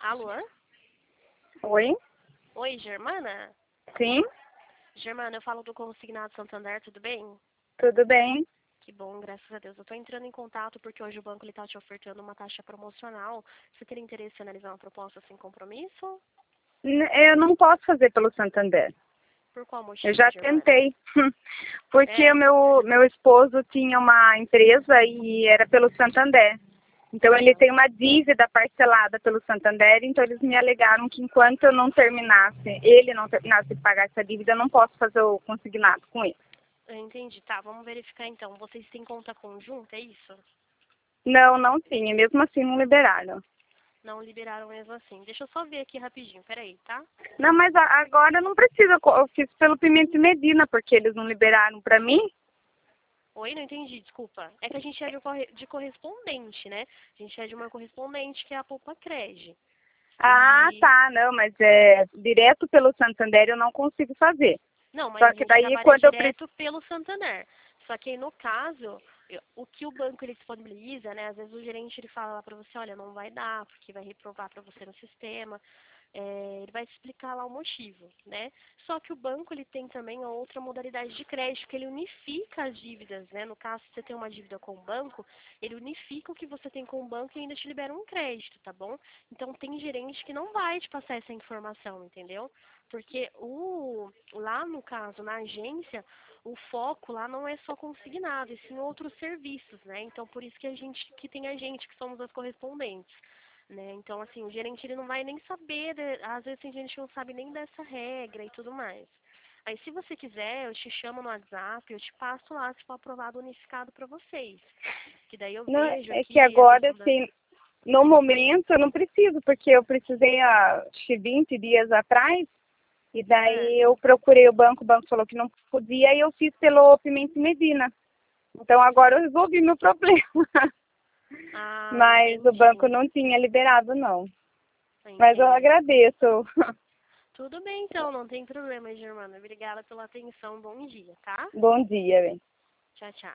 Alô? Oi? Oi, Germana? Sim? Germana, eu falo do Consignado Santander, tudo bem? Tudo bem? Que bom, graças a Deus. Eu tô entrando em contato porque hoje o banco ele tá te ofertando uma taxa promocional. Você teria interesse em analisar uma proposta sem compromisso? Eu não posso fazer pelo Santander. Por qual Eu motivo, já Germana? tentei. Porque o É, meu esposo tinha uma empresa e era pelo Santander. Então ele aham. tem uma dívida parcelada pelo Santander, então eles me alegaram que enquanto eu não terminasse, ele não terminasse de pagar essa dívida, eu não posso fazer o consignado com ele. Eu entendi. Tá, vamos verificar então. Vocês têm conta conjunta, é isso? Não, não tinha. Mesmo assim não liberaram. Não liberaram mesmo assim. Deixa eu só ver aqui rapidinho, peraí, tá? Não, mas agora não precisa. Eu fiz pelo Pimenta e Medina, porque eles não liberaram para mim. Oi, não entendi, desculpa. É que a gente é de correspondente, né? A gente é de uma correspondente que é a Poupa Cred. Ah, E tá, não, mas é direto pelo Santander eu não consigo fazer. não, mas Só a que gente daí trabalha quando eu preciso. direto pelo Santander. Só que aí, no caso, o que o banco ele disponibiliza, né? Às vezes o gerente ele fala lá pra você, olha, não vai dar, porque vai reprovar pra você no sistema. Ele vai te explicar lá o motivo, né? Só que o banco ele tem também a outra modalidade de crédito, que ele unifica as dívidas, né? No caso, se você tem uma dívida com o banco, ele unifica o que você tem com o banco e ainda te libera um crédito, tá bom? Então tem gerente que não vai te passar essa informação, entendeu? Porque lá no caso, na agência, o foco lá não é só consignado, e sim outros serviços, né? Então por isso que que tem a gente, que somos as correspondentes. Né? Então, assim, o gerente ele não vai nem saber, às vezes tem gente que não sabe nem dessa regra e tudo mais. Aí, se você quiser, eu te chamo no WhatsApp, eu te passo lá se for aprovado unificado para vocês. Que daí eu Não, vejo é que aqui a agora, questão da. assim, no momento eu não preciso, porque eu precisei há acho que 20 dias atrás, e É. daí eu procurei o banco falou que não podia, e eu fiz pelo Pimenta e Medina. Então agora eu resolvi meu problema. Ah, Mas o banco entendi. não tinha liberado, não. Mas eu Entendi. agradeço. Tudo bem, então, não tem problema, Germana. Obrigada pela atenção. Bom dia, tá? Bom dia, bem. Tchau, tchau.